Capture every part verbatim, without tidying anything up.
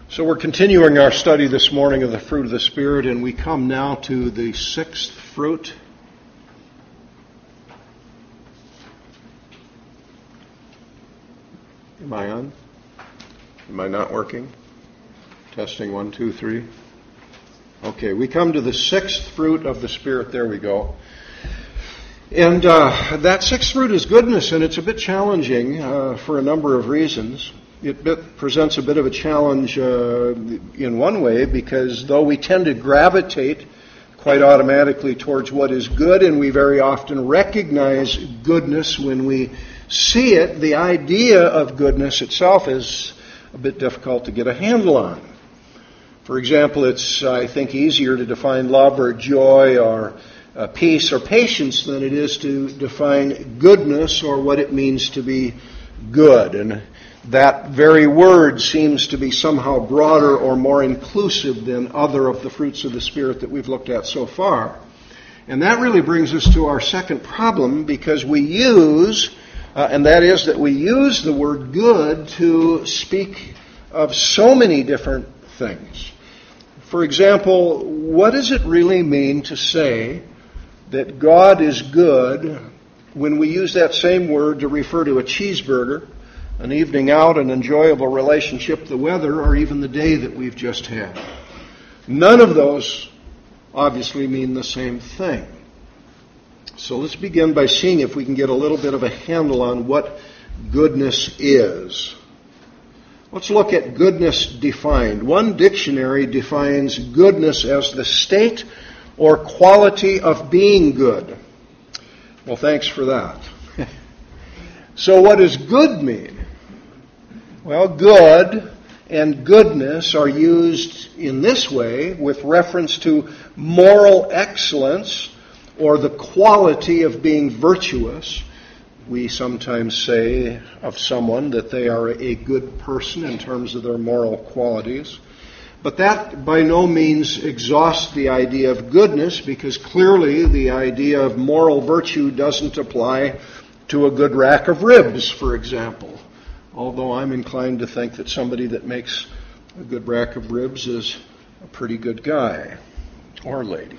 So we're continuing our study this morning of the fruit of the Spirit, and we come now to the sixth fruit. Am I on? Am I not working? Testing one, two, three. Okay, we come to the sixth fruit of the Spirit. There we go. And uh, that sixth fruit is goodness, and it's a bit challenging uh, for a number of reasons. It bit, presents a bit of a challenge uh, in one way, because though we tend to gravitate quite automatically towards what is good, and we very often recognize goodness when we see it, the idea of goodness itself is a bit difficult to get a handle on. For example, it's, I think, easier to define love or joy or uh, peace or patience than it is to define goodness or what it means to be good. And that very word seems to be somehow broader or more inclusive than other of the fruits of the Spirit that we've looked at so far. And that really brings us to our second problem, because we use, uh, and that is that we use the word good to speak of so many different things. For example, what does it really mean to say that God is good when we use that same word to refer to a cheeseburger, an evening out, an enjoyable relationship, the weather, or even the day that we've just had? None of those obviously mean the same thing. So let's begin by seeing if we can get a little bit of a handle on what goodness is. Let's look at goodness defined. One dictionary defines goodness as the state or quality of being good. Well, thanks for that. So what does good mean? Well, good and goodness are used in this way with reference to moral excellence or the quality of being virtuous. We sometimes say of someone that they are a good person in terms of their moral qualities. But that by no means exhausts the idea of goodness, because clearly the idea of moral virtue doesn't apply to a good rack of ribs, for example. Although I'm inclined to think that somebody that makes a good rack of ribs is a pretty good guy or lady.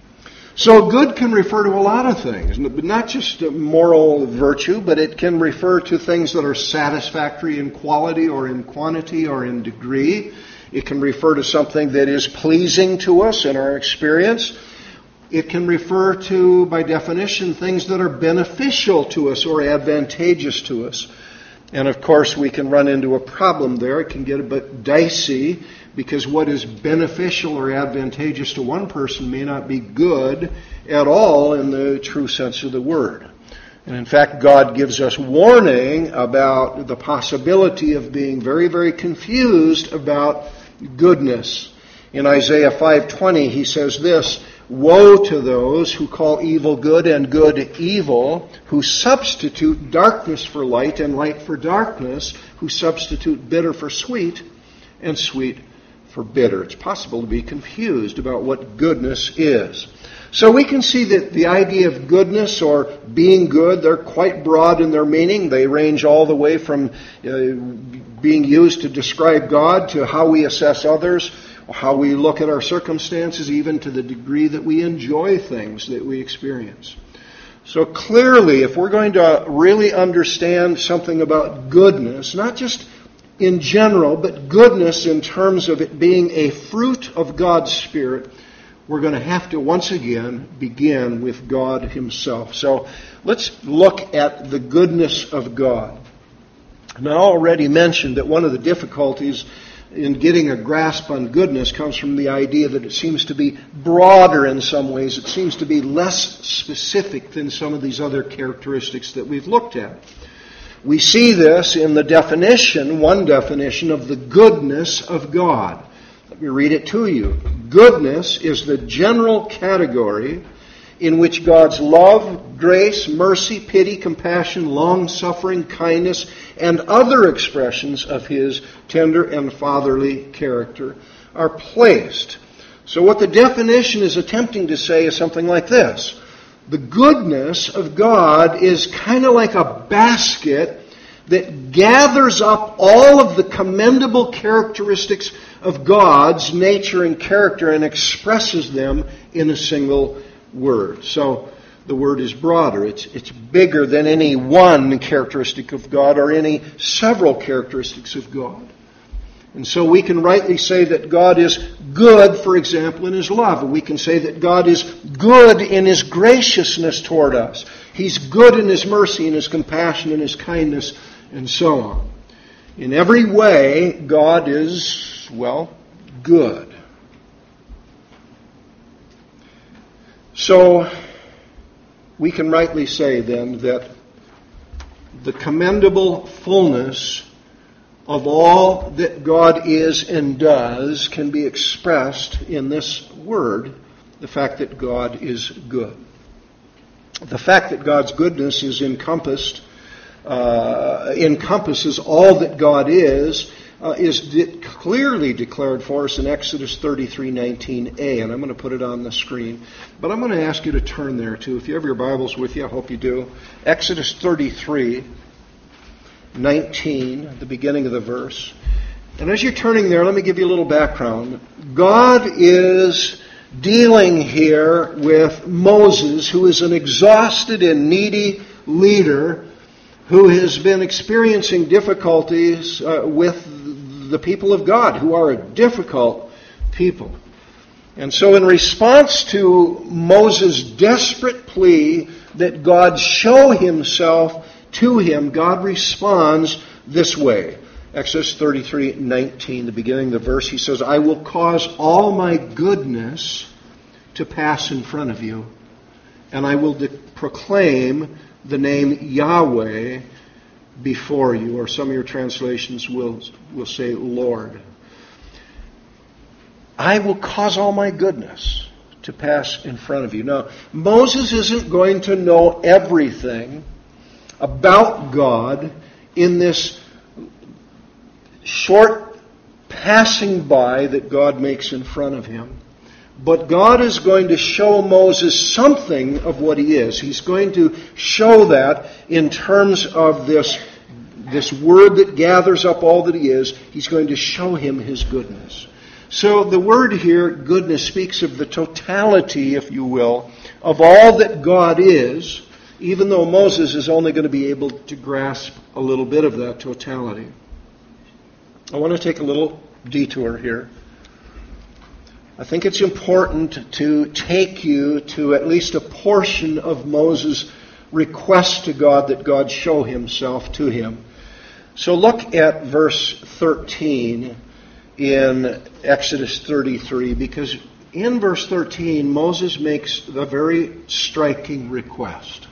So good can refer to a lot of things, but not just moral virtue, but it can refer to things that are satisfactory in quality or in quantity or in degree. It can refer to something that is pleasing to us in our experience. It can refer to, by definition, things that are beneficial to us or advantageous to us. And of course, we can run into a problem there. It can get a bit dicey, because what is beneficial or advantageous to one person may not be good at all in the true sense of the word. And in fact, God gives us warning about the possibility of being very, very confused about goodness. In Isaiah five twenty, he says this: "Woe to those who call evil good and good evil, who substitute darkness for light and light for darkness, who substitute bitter for sweet and sweet for bitter." It's possible to be confused about what goodness is. So we can see that the idea of goodness or being good, they're quite broad in their meaning. They range all the way from uh, being used to describe God to how we assess others, how we look at our circumstances, even to the degree that we enjoy things that we experience. So clearly, if we're going to really understand something about goodness, not just in general, but goodness in terms of it being a fruit of God's Spirit, we're going to have to once again begin with God Himself. So let's look at the goodness of God. Now, I already mentioned that one of the difficulties in getting a grasp on goodness comes from the idea that it seems to be broader in some ways. It seems to be less specific than some of these other characteristics that we've looked at. We see this in the definition, one definition of the goodness of God. Let me read it to you. Goodness is the general category in which God's love, grace, mercy, pity, compassion, long-suffering, kindness, and other expressions of His tender and fatherly character are placed. So what the definition is attempting to say is something like this: the goodness of God is kind of like a basket that gathers up all of the commendable characteristics of God's nature and character and expresses them in a single word. So the word is broader. It's, it's bigger than any one characteristic of God or any several characteristics of God. And so we can rightly say that God is good, for example, in His love. We can say that God is good in His graciousness toward us. He's good in His mercy and His compassion and His kindness and so on. In every way, God is, well, good. So we can rightly say then that the commendable fullness of all that God is and does can be expressed in this word, the fact that God is good. The fact that God's goodness is encompassed, uh, encompasses all that God is, uh, is de- clearly declared for us in Exodus thirty-three nineteen a, and I'm going to put it on the screen. But I'm going to ask you to turn there too. If you have your Bibles with you, I hope you do. Exodus thirty-three nineteen, the beginning of the verse. And as you're turning there, let me give you a little background. God is dealing here with Moses, who is an exhausted and needy leader who has been experiencing difficulties uh, with the people of God, who are a difficult people. And so in response to Moses' desperate plea that God show Himself to him, God responds this way. Exodus thirty-three nineteen, the beginning of the verse, He says, I will cause all my goodness to pass in front of you, and I will de- proclaim the name Yahweh before you. Or some of your translations will, will say Lord. I will cause all my goodness to pass in front of you. Now, Moses isn't going to know everything about God in this short passing by that God makes in front of him. But God is going to show Moses something of what He is. He's going to show that in terms of this, this word that gathers up all that He is. He's going to show him His goodness. So the word here, goodness, speaks of the totality, if you will, of all that God is, even though Moses is only going to be able to grasp a little bit of that totality. I want to take a little detour here. I think it's important to take you to at least a portion of Moses' request to God that God show Himself to him. So look at verse thirteen in Exodus thirty-three, because in verse thirteen, Moses makes a very striking request.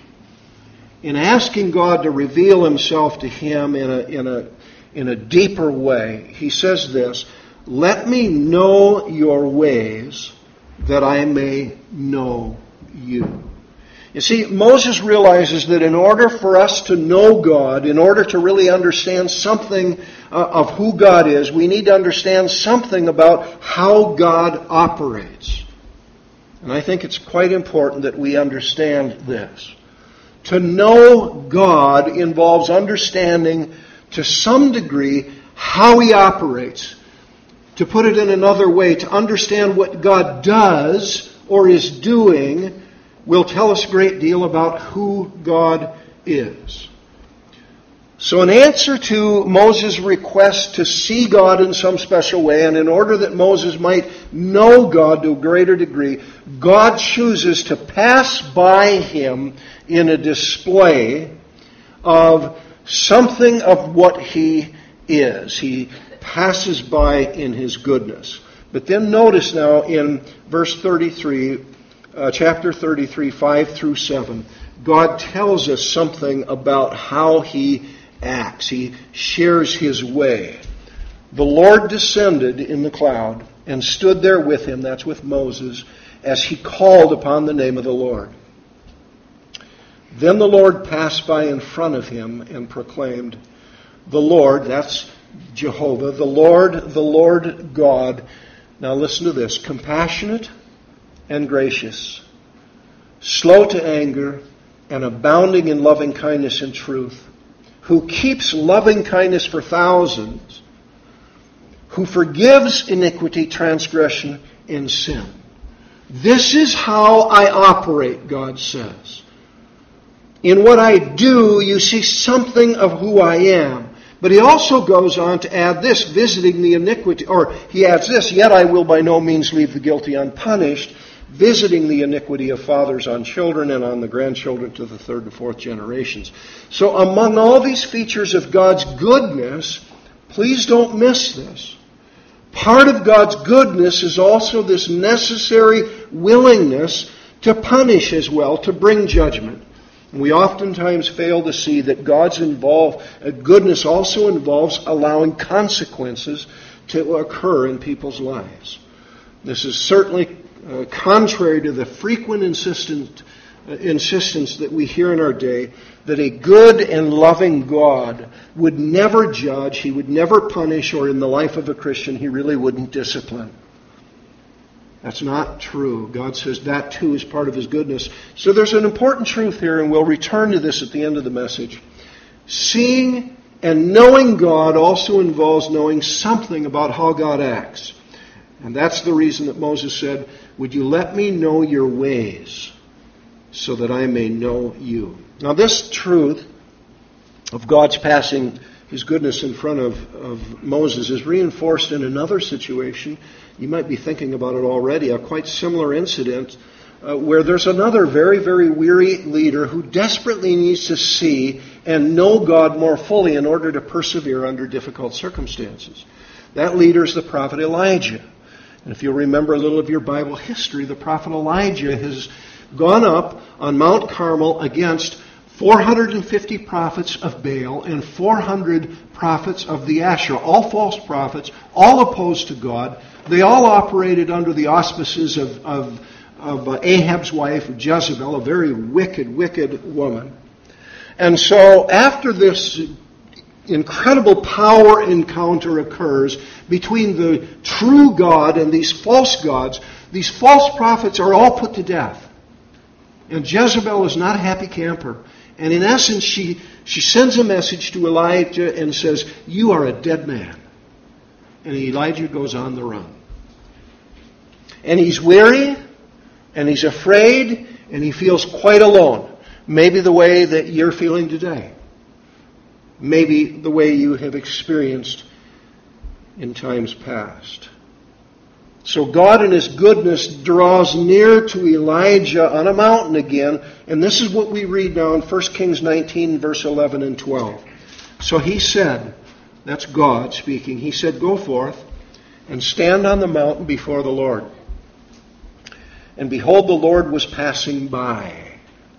In asking God to reveal Himself to him in a, in a, in a deeper way, he says this, let me know your ways that I may know you. You see, Moses realizes that in order for us to know God, in order to really understand something uh, of who God is, we need to understand something about how God operates. And I think it's quite important that we understand this. To know God involves understanding to some degree how He operates. To put it in another way, to understand what God does or is doing will tell us a great deal about who God is. So in answer to Moses' request to see God in some special way, and in order that Moses might know God to a greater degree, God chooses to pass by him in a display of something of what He is. He passes by in His goodness. But then notice now in verse thirty-three, uh, chapter thirty-three, five through seven, God tells us something about how He acts. He shares His way. The Lord descended in the cloud and stood there with him, that's with Moses, as he called upon the name of the Lord. Then the Lord passed by in front of him and proclaimed, the Lord, that's Jehovah, the Lord, the Lord God. Now listen to this. Compassionate and gracious, slow to anger, and abounding in loving kindness and truth, who keeps loving kindness for thousands, who forgives iniquity, transgression, and sin. This is how I operate, God says. In what I do, you see something of who I am. But he also goes on to add this, visiting the iniquity, or he adds this, yet I will by no means leave the guilty unpunished, visiting the iniquity of fathers on children and on the grandchildren to the third and fourth generations. So among all these features of God's goodness, please don't miss this. Part of God's goodness is also this necessary willingness to punish as well, to bring judgment. And we oftentimes fail to see that God's involve, uh, goodness also involves allowing consequences to occur in people's lives. This is certainly uh, contrary to the frequent insistent, uh, insistence that we hear in our day that a good and loving God would never judge, He would never punish, or in the life of a Christian, He really wouldn't discipline. That's not true. God says that too is part of His goodness. So there's an important truth here, and we'll return to this at the end of the message. Seeing and knowing God also involves knowing something about how God acts. And that's the reason that Moses said, would you let me know your ways so that I may know you? Now this truth of God's passing His goodness in front of, of Moses is reinforced in another situation. You might be thinking about it already, a quite similar incident uh, where there's another very, very weary leader who desperately needs to see and know God more fully in order to persevere under difficult circumstances. That leader is the prophet Elijah. And if you'll remember a little of your Bible history, the prophet Elijah has gone up on Mount Carmel against four hundred fifty prophets of Baal and four hundred prophets of the Asherah, all false prophets, all opposed to God. They all operated under the auspices of, of, of uh, Ahab's wife, Jezebel, a very wicked, wicked woman. And so after this incredible power encounter occurs between the true God and these false gods, these false prophets are all put to death. And Jezebel is not a happy camper. And in essence, she, she sends a message to Elijah and says, you are a dead man. And Elijah goes on the run. And he's weary, and he's afraid, and he feels quite alone. Maybe the way that you're feeling today. Maybe the way you have experienced in times past. So God in His goodness draws near to Elijah on a mountain again. And this is what we read now in First Kings nineteen, verse eleven and twelve. So He said, that's God speaking, He said, go forth and stand on the mountain before the Lord. And behold, the Lord was passing by.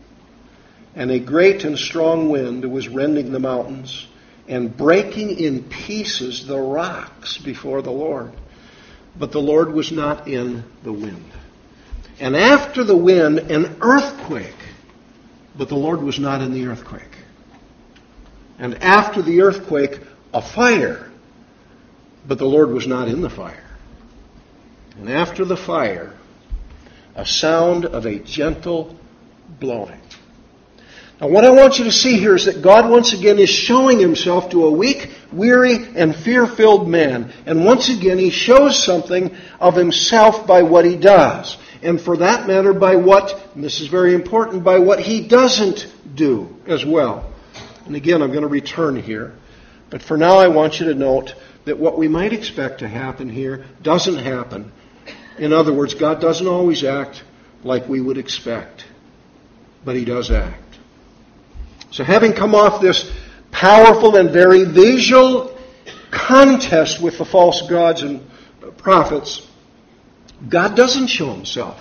And a great and strong wind was rending the mountains and breaking in pieces the rocks before the Lord. But the Lord was not in the wind. And after the wind, an earthquake. But the Lord was not in the earthquake. And after the earthquake, a fire. But the Lord was not in the fire. And after the fire, a sound of a gentle blowing. Now what I want you to see here is that God once again is showing Himself to a weak, weary, and fear-filled man. And once again He shows something of Himself by what He does. And for that matter by what, and this is very important, by what He doesn't do as well. And again, I'm going to return here. But for now I want you to note that what we might expect to happen here doesn't happen. In other words, God doesn't always act like we would expect. But He does act. So having come off this powerful and very visual contest with the false gods and prophets, God doesn't show Himself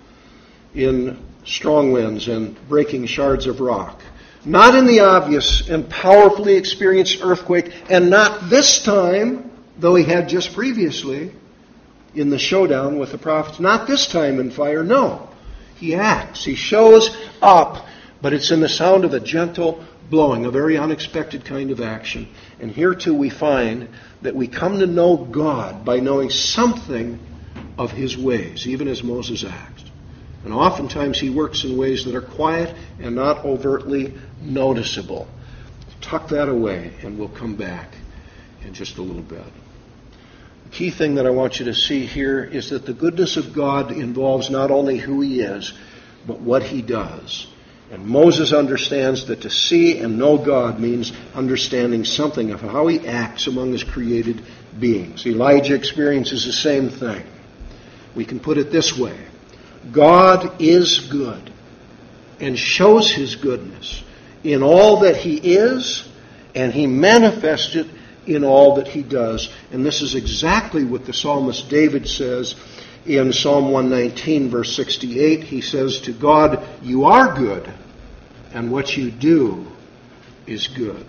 in strong winds and breaking shards of rock. Not in the obvious and powerfully experienced earthquake, and not this time, though He had just previously in the showdown with the prophets. Not this time in fire, no. He acts. He shows up. But it's in the sound of a gentle blowing, a very unexpected kind of action. And here too we find that we come to know God by knowing something of His ways, even as Moses acts. And oftentimes He works in ways that are quiet and not overtly noticeable. tuck that away, and we'll come back in just a little bit. The key thing that I want you to see here is that the goodness of God involves not only who He is, but what He does. And Moses understands that to see and know God means understanding something of how He acts among His created beings. Elijah experiences the same thing. We can put it this way. God is good and shows His goodness in all that He is, and He manifests it in all that He does. And this is exactly what the psalmist David says in Psalm one nineteen, verse sixty-eight. He says to God, "You are good, and what you do is good."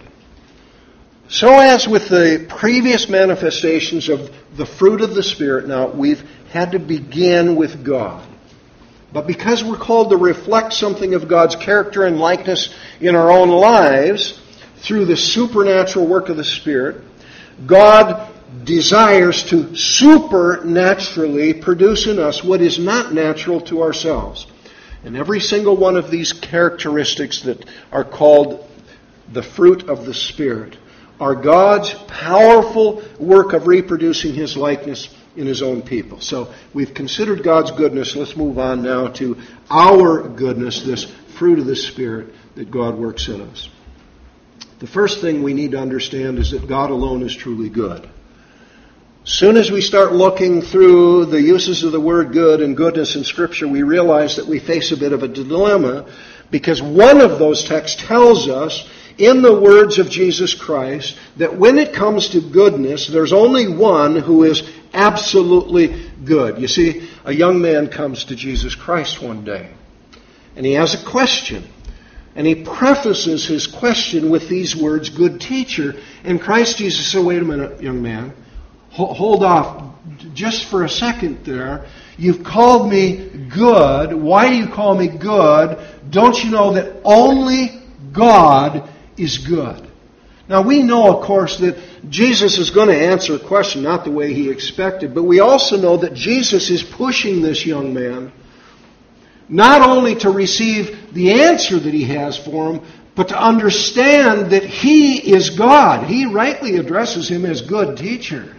So as with the previous manifestations of the fruit of the Spirit, now we've had to begin with God. But because we're called to reflect something of God's character and likeness in our own lives through the supernatural work of the Spirit, God desires to supernaturally produce in us what is not natural to ourselves. And every single one of these characteristics that are called the fruit of the Spirit are God's powerful work of reproducing His likeness in His own people. So we've considered God's goodness. Let's move on now to our goodness, this fruit of the Spirit that God works in us. The first thing we need to understand is that God alone is truly good. Soon as we start looking through the uses of the word good and goodness in Scripture, we realize that we face a bit of a dilemma, because one of those texts tells us, in the words of Jesus Christ, that when it comes to goodness, there's only one who is absolutely good. You see, a young man comes to Jesus Christ one day, and he has a question. And he prefaces his question with these words, "Good teacher." And Christ Jesus said, "Wait a minute, young man. Hold off just for a second there. You've called me good. Why do you call me good? Don't you know that only God is good?" Now we know, of course, that Jesus is going to answer a question not the way he expected, but we also know that Jesus is pushing this young man not only to receive the answer that he has for him, but to understand that he is God. He rightly addresses him as good teacher.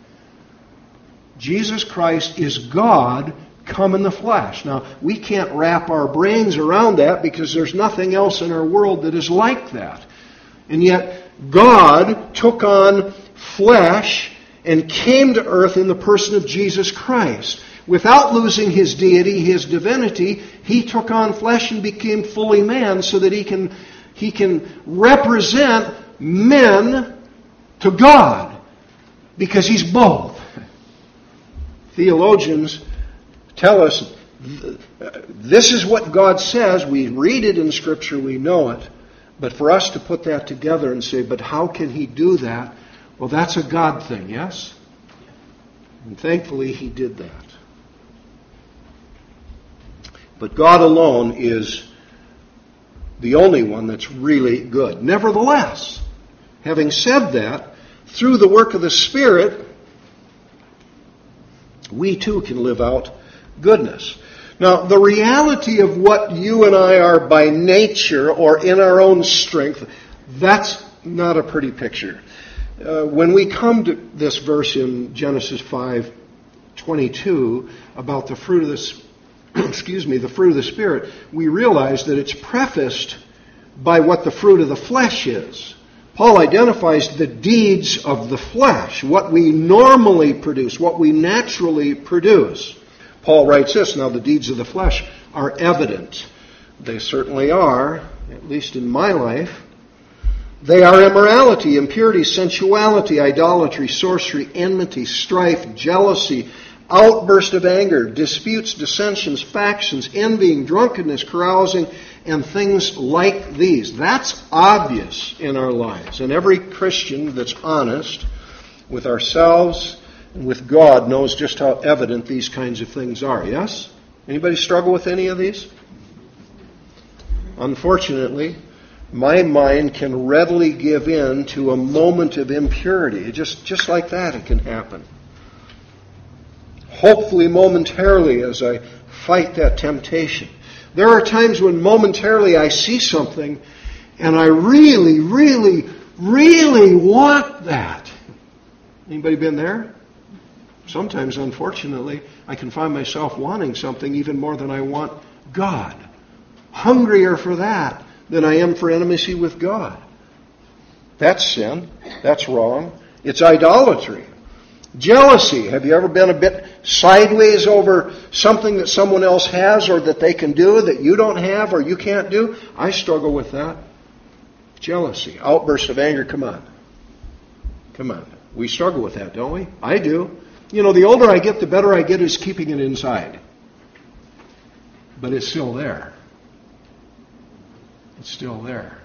Jesus Christ is God come in the flesh. Now, we can't wrap our brains around that because there's nothing else in our world that is like that. And yet, God took on flesh and came to earth in the person of Jesus Christ. Without losing His deity, His divinity, He took on flesh and became fully man so that He can, he can represent men to God, because He's both. Theologians tell us this is what God says. We read it in Scripture, we know it. But for us to put that together and say, but how can He do that? Well, that's a God thing, yes? And thankfully He did that. But God alone is the only one that's really good. Nevertheless, having said that, through the work of the Spirit, we too can live out goodness. Now, the reality of what you and I are by nature or in our own strength, that's not a pretty picture. Uh, when we come to this verse in Genesis five twenty-two about the fruit of the excuse me, the fruit of the Spirit, we realize that it's prefaced by what the fruit of the flesh is. Paul identifies the deeds of the flesh, what we normally produce, what we naturally produce. Paul writes this, "Now the deeds of the flesh are evident." They certainly are, at least in my life. They are immorality, impurity, sensuality, idolatry, sorcery, enmity, strife, jealousy, outburst of anger, disputes, dissensions, factions, envying, drunkenness, carousing, and things like these. That's obvious in our lives. And every Christian that's honest with ourselves and with God knows just how evident these kinds of things are. Yes? Anybody struggle with any of these? Unfortunately, my mind can readily give in to a moment of impurity. Just, just like that it can happen. Hopefully momentarily as I fight that temptation. There are times when momentarily I see something And I really, really, really want that. Anybody been there? Sometimes, unfortunately, I can find myself wanting something even more than I want God. Hungrier for that than I am for intimacy with God. That's sin. That's wrong. It's idolatry. Jealousy. Have you ever been a bit sideways over something that someone else has or that they can do that you don't have or you can't do? I struggle with that. Jealousy. Outburst of anger. Come on. Come on. We struggle with that, don't we? I do. You know, the older I get, the better I get is keeping it inside. But it's still there. It's still there.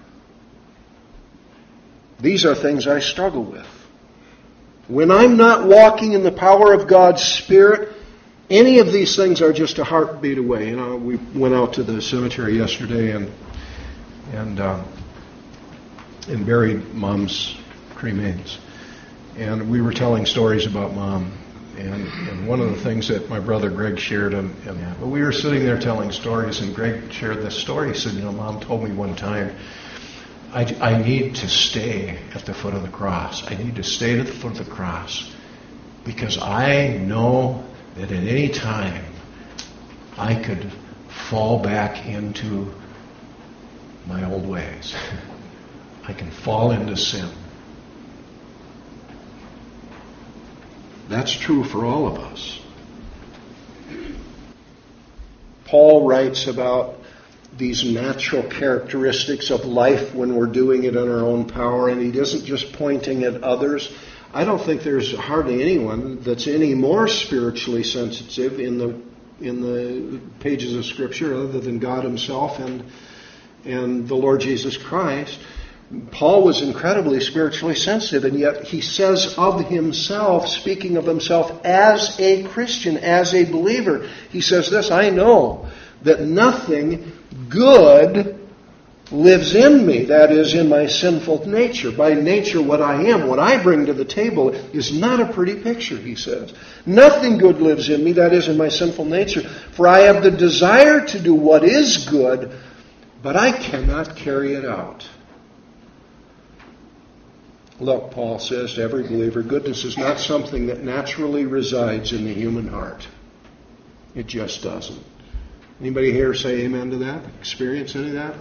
These are things I struggle with. When I'm not walking in the power of God's Spirit, any of these things are just a heartbeat away. You know, we went out to the cemetery yesterday and and uh, and buried Mom's cremains. And we were telling stories about Mom. And, and one of the things that my brother Greg shared, and, and we were sitting there telling stories, and Greg shared this story. He said, you know, Mom told me one time, I, I need to stay at the foot of the cross. I need to stay at the foot of the cross because I know that at any time I could fall back into my old ways. I can fall into sin. That's true for all of us. Paul writes about these natural characteristics of life when we're doing it in our own power, and he isn't just pointing at others. I don't think there's hardly anyone that's any more spiritually sensitive in the in the pages of Scripture other than God himself and and the Lord Jesus Christ. Paul was incredibly spiritually sensitive, and yet he says of himself, speaking of himself as a Christian, as a believer, he says this, I know that nothing good lives in me, that is, in my sinful nature. By nature, what I am, what I bring to the table is not a pretty picture, he says. Nothing good lives in me, that is, in my sinful nature. For I have the desire to do what is good, but I cannot carry it out. Look, Paul says to every believer, goodness is not something that naturally resides in the human heart. It just doesn't. Anybody here say amen to that? Experience any of that?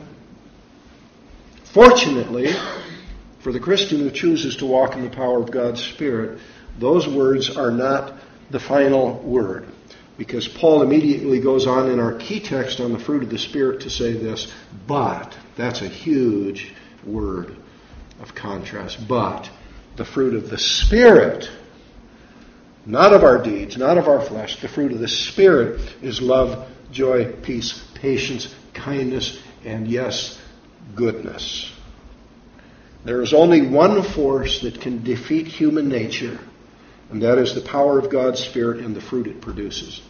Fortunately, for the Christian who chooses to walk in the power of God's Spirit, those words are not the final word. Because Paul immediately goes on in our key text on the fruit of the Spirit to say this, but, that's a huge word of contrast, but the fruit of the Spirit, not of our deeds, not of our flesh, the fruit of the Spirit is love, joy, peace, patience, kindness, and yes, goodness. There is only one force that can defeat human nature, and that is the power of God's Spirit and the fruit it produces.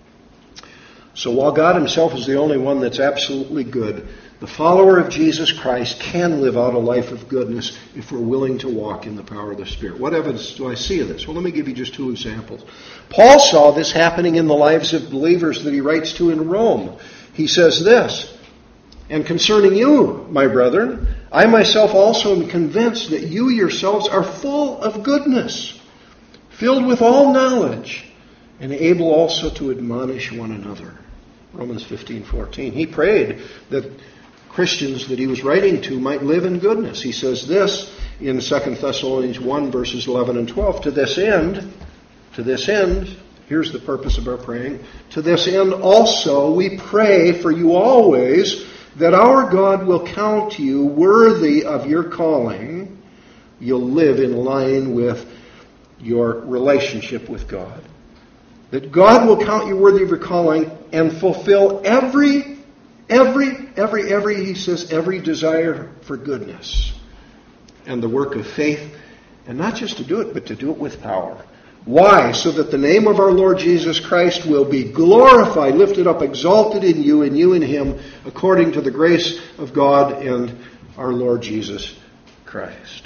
So while God himself is the only one that's absolutely good, the follower of Jesus Christ can live out a life of goodness if we're willing to walk in the power of the Spirit. What evidence do I see of this? Well, let me give you just two examples. Paul saw this happening in the lives of believers that he writes to in Rome. He says this, and concerning you, my brethren, I myself also am convinced that you yourselves are full of goodness, filled with all knowledge, and able also to admonish one another. Romans fifteen fourteen. He prayed that Christians that he was writing to might live in goodness. He says this in Second Thessalonians one, verses eleven and twelve. To this end, to this end, here's the purpose of our praying. To this end also we pray for you always, that our God will count you worthy of your calling. You'll live in line with your relationship with God. That God will count you worthy of your calling and fulfill every Every, every, every, he says, every desire for goodness and the work of faith, and not just to do it, but to do it with power. Why? So that the name of our Lord Jesus Christ will be glorified, lifted up, exalted in you, and you in him, according to the grace of God and our Lord Jesus Christ.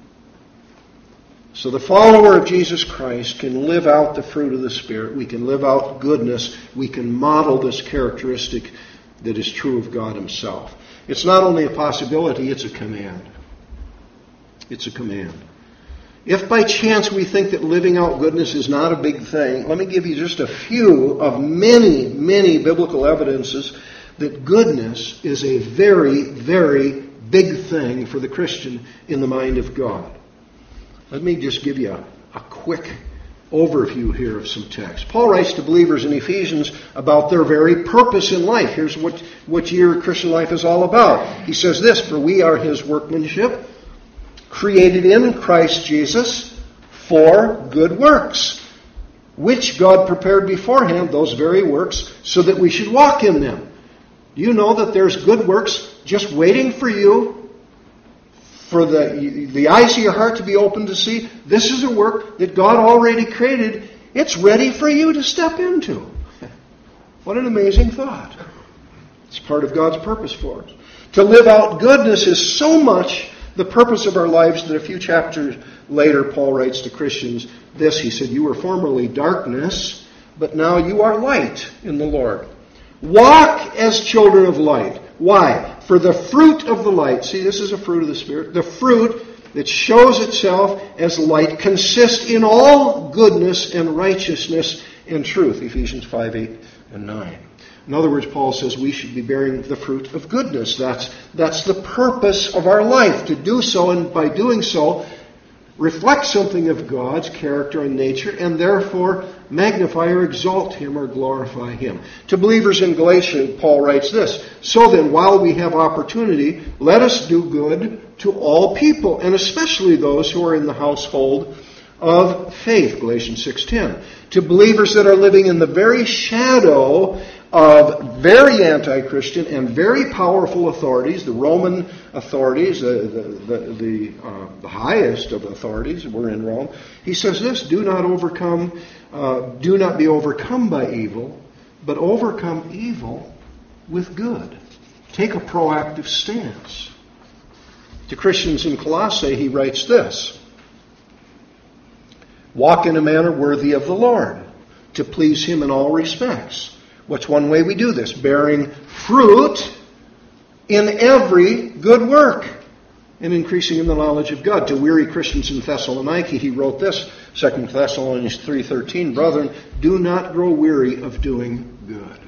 So the follower of Jesus Christ can live out the fruit of the Spirit. We can live out goodness. We can model this characteristic that is true of God himself. It's not only a possibility, it's a command. It's a command. If by chance we think that living out goodness is not a big thing, let me give you just a few of many, many biblical evidences that goodness is a very, very big thing for the Christian in the mind of God. Let me just give you a, a quick overview here of some text. Paul writes to believers in Ephesians about their very purpose in life. Here's what, what your Christian life is all about. He says this, "For we are his workmanship, created in Christ Jesus for good works, which God prepared beforehand, those very works, so that we should walk in them." Do you know that there's good works just waiting for you, for the, the eyes of your heart to be open to see? This is a work that God already created. It's ready for you to step into. What an amazing thought. It's part of God's purpose for us. To live out goodness is so much the purpose of our lives that a few chapters later Paul writes to Christians this. He said, "You were formerly darkness, but now you are light in the Lord. Walk as children of light." Why? "For the fruit of the light," see, this is a fruit of the Spirit, "the fruit that shows itself as light consists in all goodness and righteousness and truth." Ephesians five, eight, and nine. In other words, Paul says we should be bearing the fruit of goodness. That's, that's the purpose of our life, to do so, and by doing so, reflect something of God's character and nature, and therefore magnify or exalt him or glorify him. To believers in Galatia, Paul writes this, "So then, while we have opportunity, let us do good to all people, and especially those who are in the household of faith." Galatians six ten. To believers that are living in the very shadow of very anti-Christian and very powerful authorities, the Roman authorities, the, the, the, the, uh, the highest of authorities, we're in Rome. He says this, "Do not overcome, uh, do not be overcome by evil, but overcome evil with good." Take a proactive stance. To Christians in Colossae, he writes this, "Walk in a manner worthy of the Lord, to please him in all respects." What's one way we do this? Bearing fruit in every good work and increasing in the knowledge of God. To weary Christians in Thessalonica, he wrote this, Second Thessalonians three thirteen, "Brethren, do not grow weary of doing good."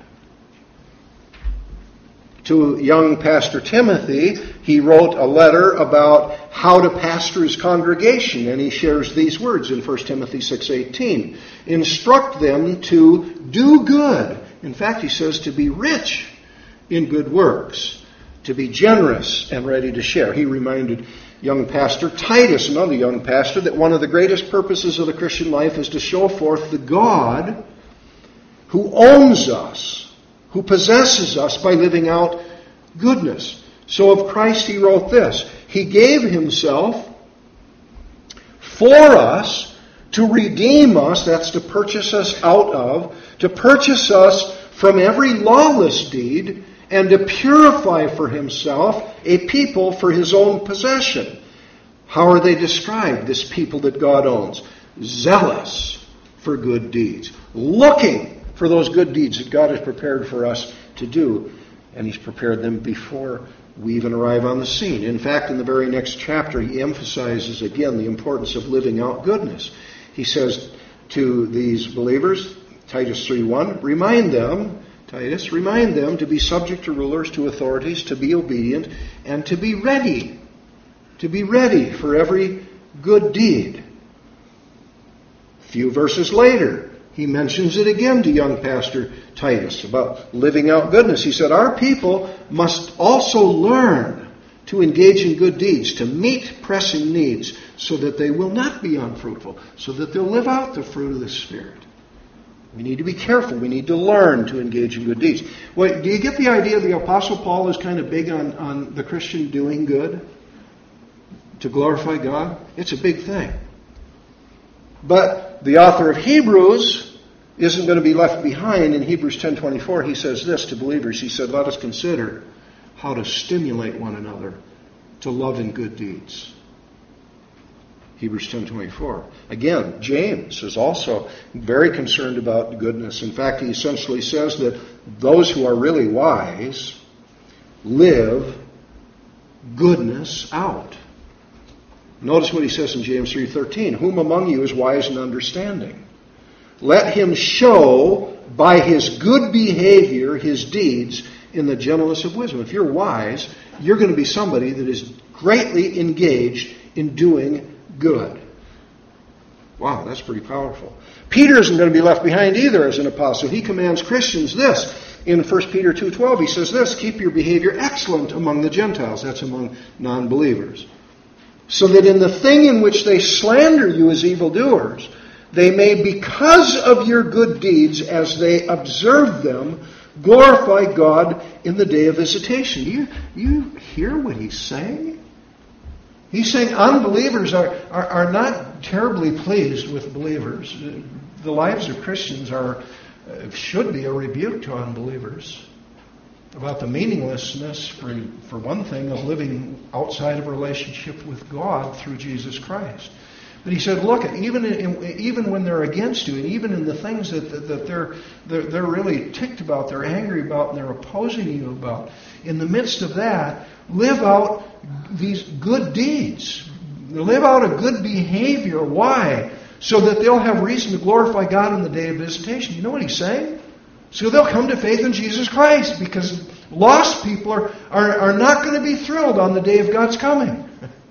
To young Pastor Timothy, he wrote a letter about how to pastor his congregation, and he shares these words in First Timothy six eighteen. "Instruct them to do good." In fact, he says to be rich in good works, to be generous and ready to share. He reminded young pastor Titus, another young pastor, that one of the greatest purposes of the Christian life is to show forth the God who owns us, who possesses us by living out goodness. So of Christ he wrote this, "He gave himself for us to redeem us," that's to purchase us out of, to purchase us from every lawless deed, and to purify for himself a people for his own possession. How are they described, this people that God owns? Zealous for good deeds. Looking for those good deeds that God has prepared for us to do. And he's prepared them before we even arrive on the scene. In fact, in the very next chapter, he emphasizes again the importance of living out goodness. He says to these believers, Titus three one, "Remind them," Titus, "remind them to be subject to rulers, to authorities, to be obedient, and to be ready. To be ready for every good deed." A few verses later, he mentions it again to young Pastor Titus about living out goodness. He said, "Our people must also learn to engage in good deeds, to meet pressing needs, so that they will not be unfruitful, so that they'll live out the fruit of the Spirit." We need to be careful. We need to learn to engage in good deeds. Wait, do you get the idea the Apostle Paul is kind of big on, on the Christian doing good to glorify God? It's a big thing. But the author of Hebrews isn't going to be left behind. In Hebrews ten twenty-four, he says this to believers. He said, "Let us consider how to stimulate one another to love and good deeds." Hebrews ten twenty-four. Again, James is also very concerned about goodness. In fact, he essentially says that those who are really wise live goodness out. Notice what he says in James three thirteen. Whom among you is wise and understanding? Let him show by his good behavior his deeds in the gentleness of wisdom. If you're wise, you're going to be somebody that is greatly engaged in doing good. Wow, that's pretty powerful. Peter isn't going to be left behind either as an apostle. He commands Christians this. In First Peter two twelve, he says this, keep your behavior excellent among the Gentiles. That's among non-believers. So that in the thing in which they slander you as evildoers, they may, because of your good deeds, as they observe them, glorify God in the day of visitation. Do you, you hear what he's saying? He's saying unbelievers are, are, are not terribly pleased with believers. The lives of Christians are should be a rebuke to unbelievers about the meaninglessness, for, for one thing, of living outside of a relationship with God through Jesus Christ. But he said, look, even in, even when they're against you, and even in the things that, that, that they're, they're, they're really ticked about, they're angry about, and they're opposing you about, in the midst of that, live out these good deeds. Live out a good behavior. Why? So that they'll have reason to glorify God in the day of visitation. You know what he's saying? So they'll come to faith in Jesus Christ, because lost people are, are, are not going to be thrilled on the day of God's coming.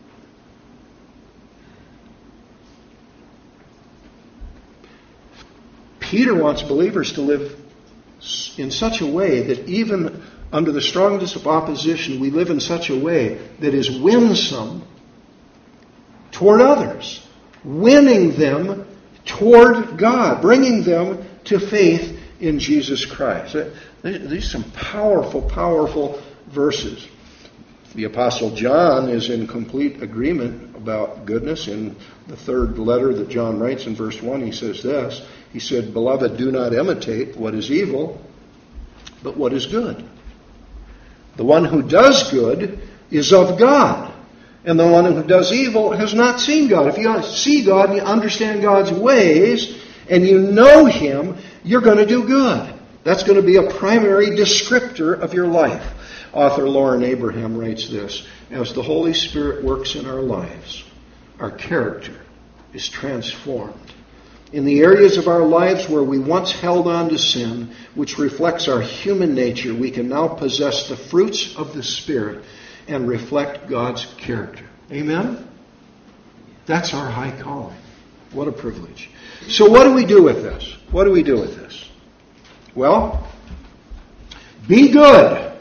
Peter wants believers to live in such a way that even under the strongest of opposition, we live in such a way that is winsome toward others, winning them toward God, bringing them to faith in Jesus Christ. These are some powerful, powerful verses. The Apostle John is in complete agreement about goodness. In the third letter that John writes in verse one, he says this. He said, Beloved, do not imitate what is evil, but what is good. The one who does good is of God, and the one who does evil has not seen God. If you see God and you understand God's ways, and you know Him, you're going to do good. That's going to be a primary descriptor of your life. Author Lauren Abraham writes this, as the Holy Spirit works in our lives, our character is transformed. In the areas of our lives where we once held on to sin, which reflects our human nature, we can now possess the fruits of the Spirit and reflect God's character. Amen? That's our high calling. What a privilege. So what do we do with this? What do we do with this? Well, be good.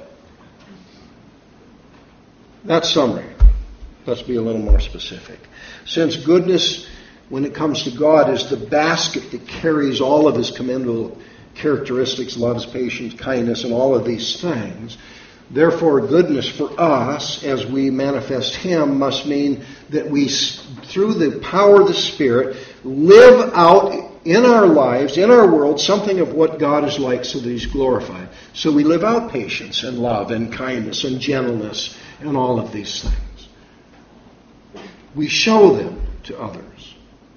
That's summary. Let's be a little more specific. Since goodness, when it comes to God, is the basket that carries all of His commendable characteristics, love, patience, kindness, and all of these things, therefore goodness for us, as we manifest Him, must mean that we, through the power of the Spirit, live out in our lives, in our world, something of what God is like so that He's glorified. So we live out patience and love and kindness and gentleness and all of these things. We show them to others.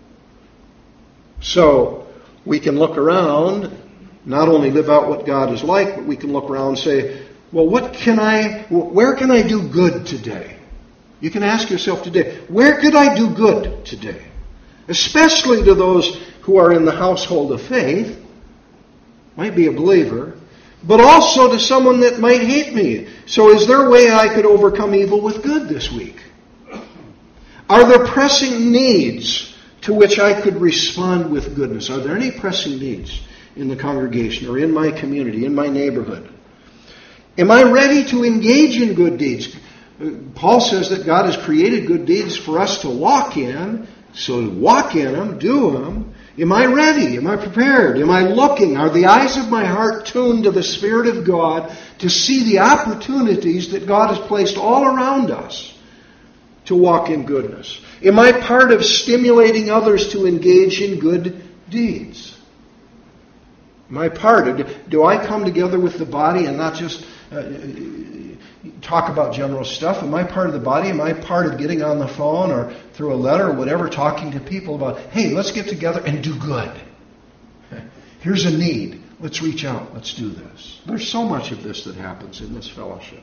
So we can look around, not only live out what God is like, but we can look around and say, well, what can I, where can I do good today? You can ask yourself today, where could I do good today? Especially to those who are in the household of faith, might be a believer, but also to someone that might hate me. So is there a way I could overcome evil with good this week? Are there pressing needs to which I could respond with goodness? Are there any pressing needs in the congregation or in my community, in my neighborhood? Am I ready to engage in good deeds? Paul says that God has created good deeds for us to walk in, so walk in them, do them. Am I ready? Am I prepared? Am I looking? Are the eyes of my heart tuned to the Spirit of God to see the opportunities that God has placed all around us to walk in goodness? Am I part of stimulating others to engage in good deeds? Am I part of, do I come together with the body and not just uh, talk about general stuff? Am I part of the body? Am I part of getting on the phone or through a letter or whatever, talking to people about, hey, let's get together and do good. Here's a need. Let's reach out. Let's do this. There's so much of this that happens in this fellowship.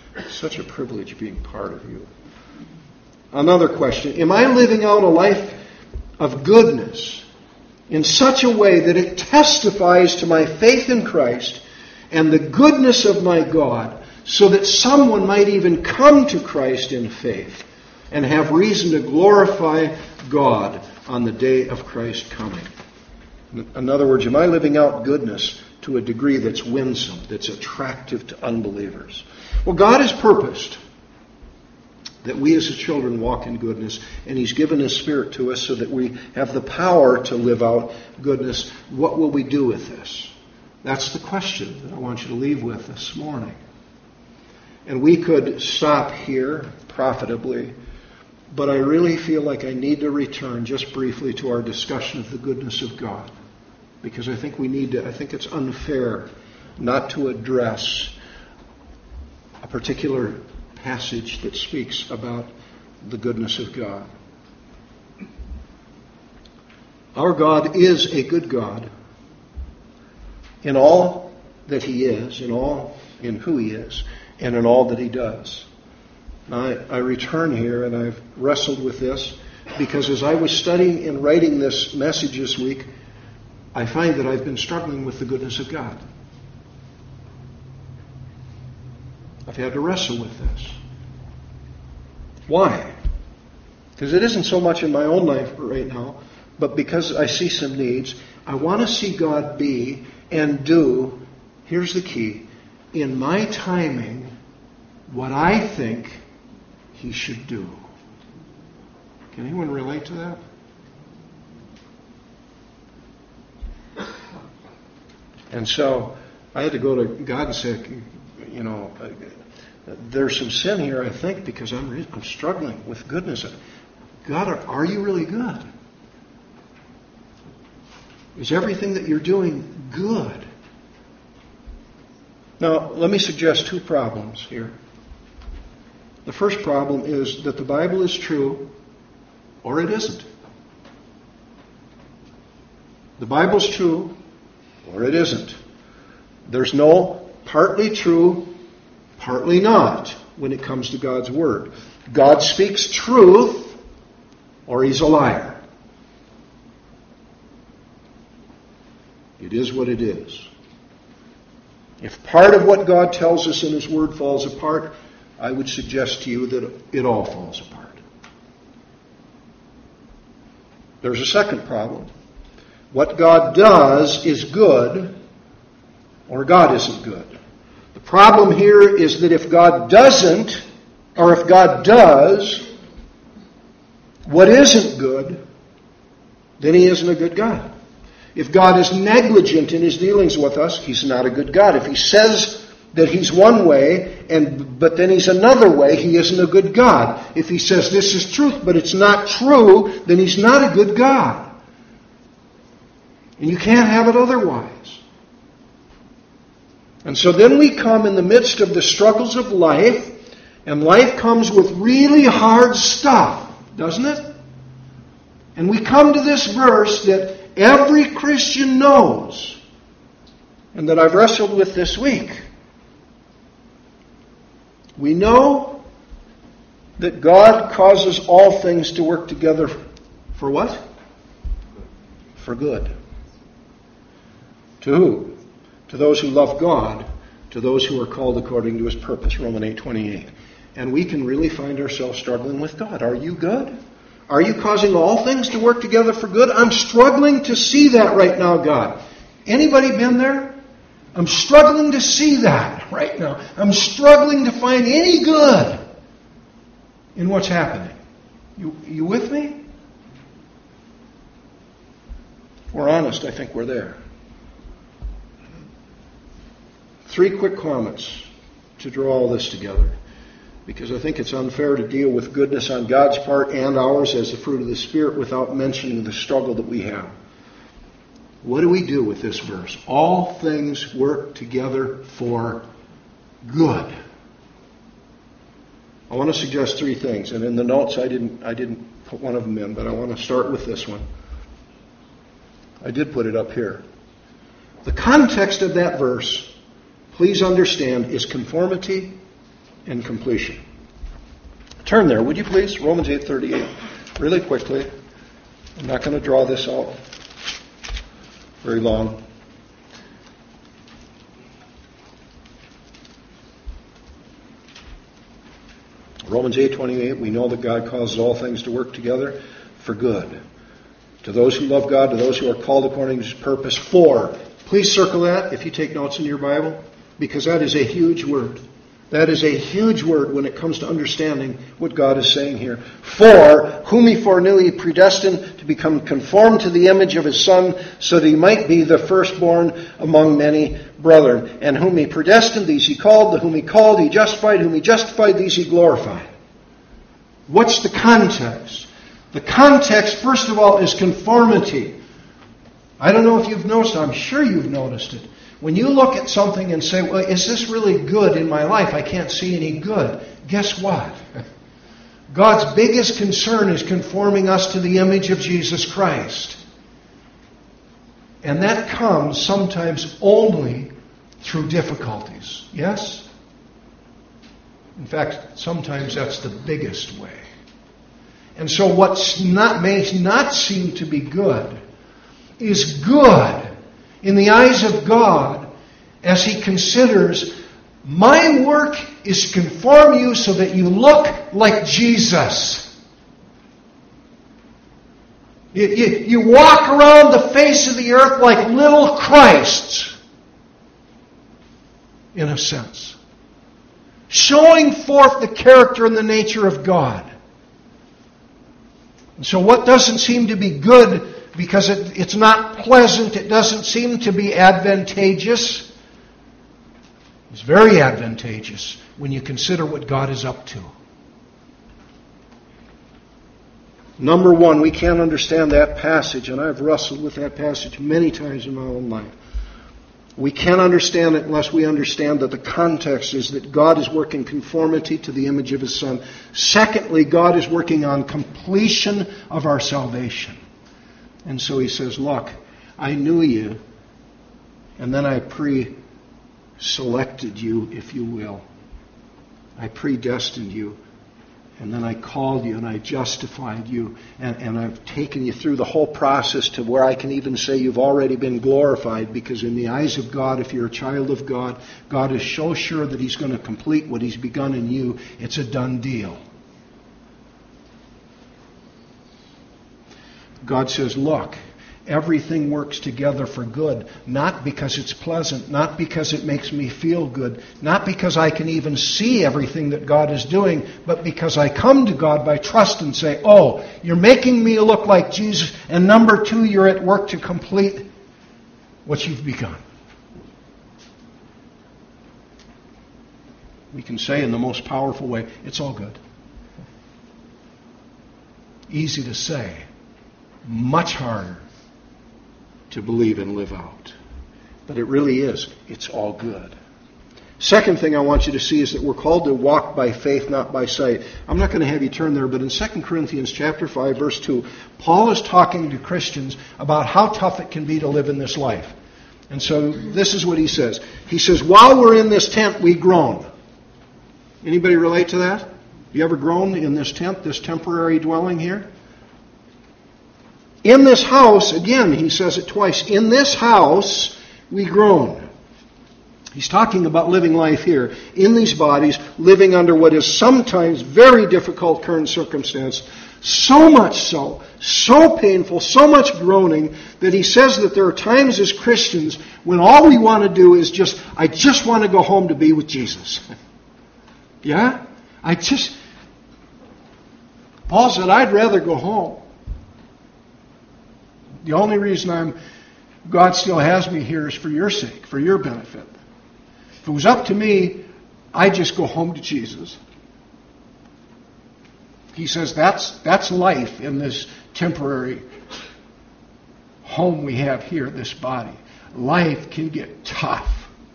It's such a privilege being part of you. Another question. Am I living out a life of goodness in such a way that it testifies to my faith in Christ and the goodness of my God, so that someone might even come to Christ in faith and have reason to glorify God on the day of Christ's coming? In other words, am I living out goodness to a degree that's winsome, that's attractive to unbelievers? Well, God has purposed that we as His children walk in goodness, and He's given His Spirit to us so that we have the power to live out goodness. What will we do with this? That's the question that I want you to leave with this morning. And we could stop here profitably, but I really feel like I need to return just briefly to our discussion of the goodness of God, because I think we need to, I think it's unfair not to address a particular passage that speaks about the goodness of God. Our God is a good God in all that He is, in all in who He is, and in all that He does. Now, I, I return here, and I've wrestled with this because as I was studying and writing this message this week, I find that I've been struggling with the goodness of God. I've had to wrestle with this. Why? Because it isn't so much in my own life right now, but because I see some needs. I want to see God be and do, here's the key, in my timing, what I think He should do. Can anyone relate to that? And so I had to go to God and say, you know, there's some sin here, I think, because I'm re- I'm struggling with goodness. God, are, are you really good? Is everything that you're doing good? Now, let me suggest two problems here. The first problem is that the Bible is true, or it isn't. The Bible's true, or it isn't. There's no partly true, partly not when it comes to God's Word. God speaks truth, or He's a liar. It is what it is. If part of what God tells us in His Word falls apart, I would suggest to you that it all falls apart. There's a second problem. What God does is good, or God isn't good. The problem here is that if God doesn't, or if God does what isn't good, then He isn't a good God. If God is negligent in His dealings with us, He's not a good God. If He says that He's one way, and but then He's another way, He isn't a good God. If He says this is truth, but it's not true, then He's not a good God. And you can't have it otherwise. And so then we come in the midst of the struggles of life, and life comes with really hard stuff, doesn't it? And we come to this verse that every Christian knows, and that I've wrestled with this week. We know that God causes all things to work together for what? For good. To who? To those who love God, to those who are called according to His purpose, Romans eight twenty-eight. And we can really find ourselves struggling with God. Are you good? Are you causing all things to work together for good? I'm struggling to see that right now, God. Anybody been there? I'm struggling to see that right now. I'm struggling to find any good in what's happening. You, you with me? If we're honest, I think we're there. Three quick comments to draw all this together, because I think it's unfair to deal with goodness on God's part and ours as the fruit of the Spirit without mentioning the struggle that we have. What do we do with this verse? All things work together for good. I want to suggest three things, and in the notes I didn't I didn't put one of them in, but I want to start with this one. I did put it up here. The context of that verse, please understand, is conformity and completion. Turn there, would you please? Romans eight thirty-eight. Really quickly. I'm not going to draw this out very long. Romans eight twenty-eight, we know that God causes all things to work together for good. To those who love God, to those who are called according to His purpose. For, please circle that if you take notes in your Bible, because that is a huge word. That is a huge word when it comes to understanding what God is saying here. For, whom He foreknew, He predestined to become conformed to the image of His Son, so that He might be the firstborn among many brethren. And whom He predestined, these He called. The whom He called, He justified. Whom He justified, these He glorified. What's the context? The context, first of all, is conformity. I don't know if you've noticed, I'm sure you've noticed it. When you look at something and say, well, is this really good in my life? I can't see any good. Guess what? God's biggest concern is conforming us to the image of Jesus Christ. And that comes sometimes only through difficulties. Yes? In fact, sometimes that's the biggest way. And so what not, may not seem to be good is good in the eyes of God as He considers, my work is to conform you so that you look like Jesus. You, you, you walk around the face of the earth like little Christs, in a sense, showing forth the character and the nature of God. And so what doesn't seem to be good because it, it's not pleasant, it doesn't seem to be advantageous. It's very advantageous when you consider what God is up to. Number one, we can't understand that passage, and I've wrestled with that passage many times in my own life. We can't understand it unless we understand that the context is that God is working conformity to the image of His Son. Secondly, God is working on completion of our salvation. And so He says, look, I knew you, and then I pre-selected you, if you will. I predestined you, and then I called you, and I justified you, and, and I've taken you through the whole process to where I can even say you've already been glorified, because in the eyes of God, if you're a child of God, God is so sure that He's going to complete what He's begun in you, it's a done deal. God says, look, everything works together for good, not because it's pleasant, not because it makes me feel good, not because I can even see everything that God is doing, but because I come to God by trust and say, oh, you're making me look like Jesus, and number two, you're at work to complete what you've begun. We can say in the most powerful way, it's all good. Easy to say. Much harder to believe and live out. But it really is. It's all good. Second thing I want you to see is that we're called to walk by faith, not by sight. I'm not going to have you turn there, but in Second Corinthians chapter five, verse two, Paul is talking to Christians about how tough it can be to live in this life. And so this is what he says. He says, while we're in this tent, we groan. Anybody relate to that? You ever groan in this tent, this temporary dwelling here? In this house, again, he says it twice, in this house we groan. He's talking about living life here, in these bodies, living under what is sometimes very difficult current circumstance, so much so, so painful, so much groaning, that he says that there are times as Christians when all we want to do is just, I just want to go home to be with Jesus. Yeah? I just, Paul said, I'd rather go home. The only reason I'm God still has me here is for your sake, for your benefit. If it was up to me, I'd just go home to Jesus. He says that's that's life in this temporary home we have here, this body. Life can get tough.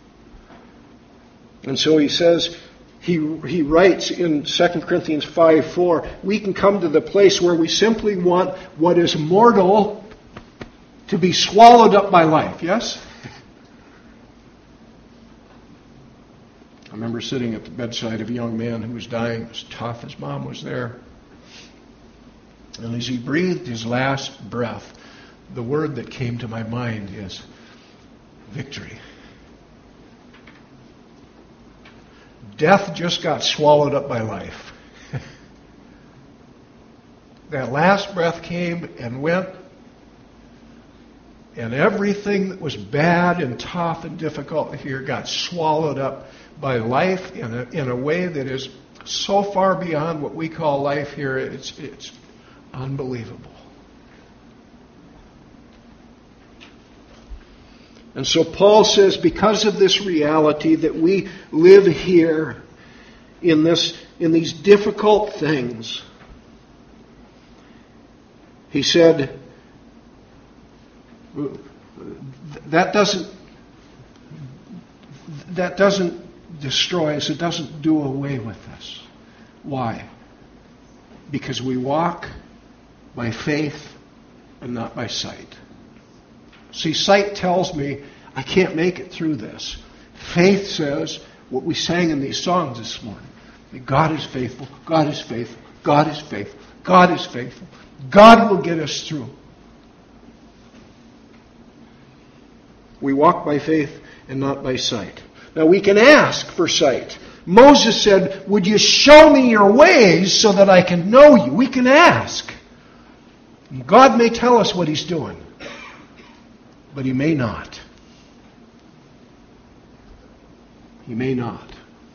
And so he says, he he writes in Second Corinthians five four, we can come to the place where we simply want what is mortal to be swallowed up by life, yes? remember sitting at the bedside of a young man who was dying. It was tough. His mom was there. And as he breathed his last breath, the word that came to my mind is victory. Death just got swallowed up by life. That last breath came and went, and everything that was bad and tough and difficult here got swallowed up by life in a, in a way that is so far beyond what we call life here. It's, it's unbelievable. And so Paul says, because of this reality that we live here in this, in these difficult things, he said, that doesn't that doesn't destroy us. It doesn't do away with us. Why? Because we walk by faith and not by sight. See, sight tells me I can't make it through this. Faith says what we sang in these songs this morning. That God is faithful. God is faithful. God is faithful. God is faithful. God will get us through. We walk by faith and not by sight. Now we can ask for sight. Moses said, would you show me your ways so that I can know you? We can ask. God may tell us what He's doing, but He may not. He may not.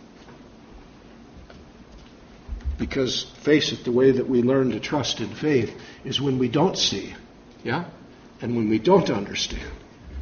Because, face it, the way that we learn to trust in faith is when we don't see, yeah? And when we don't understand.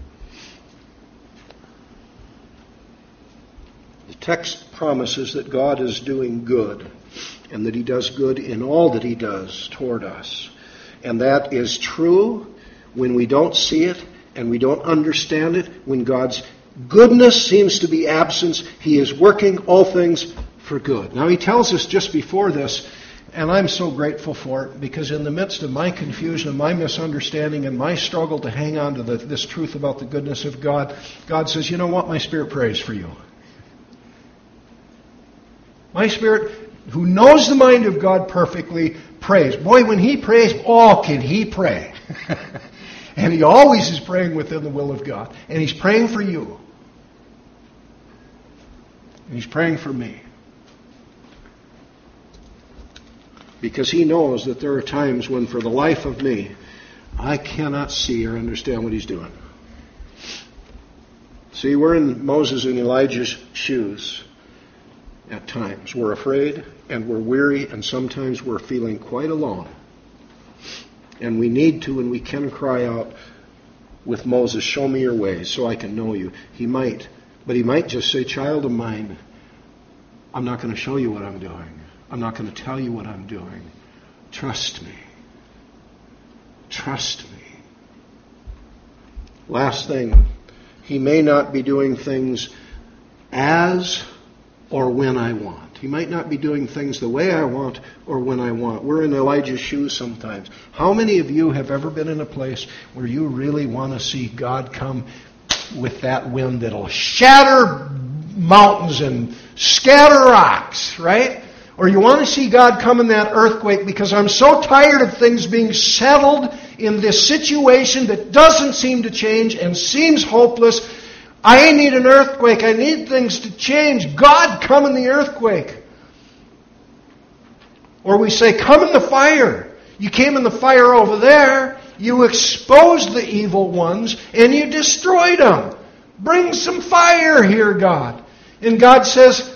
The text promises that God is doing good, and that He does good in all that He does toward us. And that is true when we don't see it and we don't understand it. When God's goodness seems to be absent, He is working all things for good. Now He tells us just before this, and I'm so grateful for it, because in the midst of my confusion and my misunderstanding and my struggle to hang on to the, this truth about the goodness of God, God says, you know what? My Spirit prays for you. My Spirit, who knows the mind of God perfectly, prays. Boy, when He prays, oh, can He pray. And He always is praying within the will of God. And He's praying for you. And He's praying for me. Because He knows that there are times when, for the life of me, I cannot see or understand what He's doing. See, we're in Moses and Elijah's shoes at times. We're afraid and we're weary, and sometimes we're feeling quite alone. And we need to and we can cry out with Moses, show me your ways so I can know you. He might, but he might just say, child of mine, I'm not going to show you what I'm doing. I'm not going to tell you what I'm doing. Trust me. Trust me. Last thing, He may not be doing things as or when I want. He might not be doing things the way I want or when I want. We're in Elijah's shoes sometimes. How many of you have ever been in a place where you really want to see God come with that wind that'll shatter mountains and scatter rocks, right? Or you want to see God come in that earthquake because I'm so tired of things being settled in this situation that doesn't seem to change and seems hopeless. I need an earthquake. I need things to change. God, come in the earthquake. Or we say, come in the fire. You came in the fire over there. You exposed the evil ones and you destroyed them. Bring some fire here, God. And God says,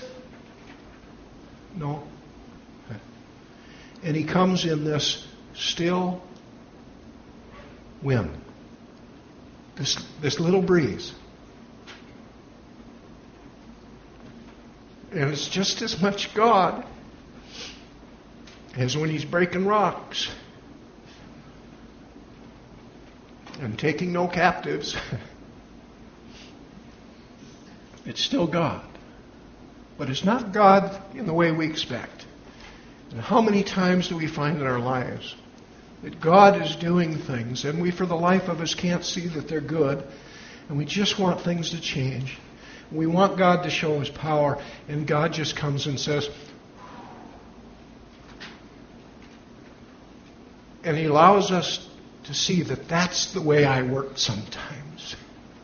no. And He comes in this still wind. This, this little breeze. And it's just as much God as when He's breaking rocks and taking no captives. It's still God. But it's not God in the way we expect. And how many times do we find in our lives that God is doing things and we for the life of us can't see that they're good and we just want things to change. We want God to show His power, and God just comes and says, and He allows us to see that that's the way I work sometimes.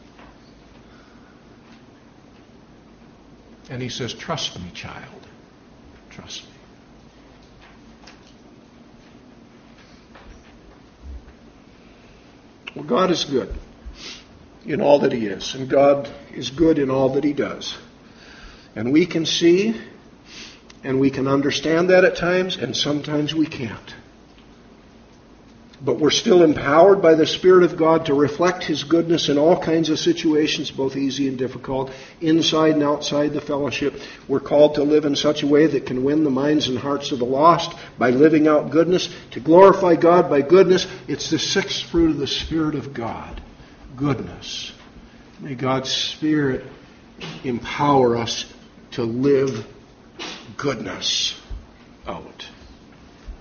And He says, trust me, child. Trust me. Well, God is good in all that He is, and God is good in all that He does. And we can see, and we can understand that at times, and sometimes we can't. But we're still empowered by the Spirit of God to reflect His goodness in all kinds of situations, both easy and difficult, inside and outside the fellowship. We're called to live in such a way that can win the minds and hearts of the lost by living out goodness, to glorify God by goodness. It's the sixth fruit of the Spirit of God, goodness. May God's Spirit empower us to live goodness out.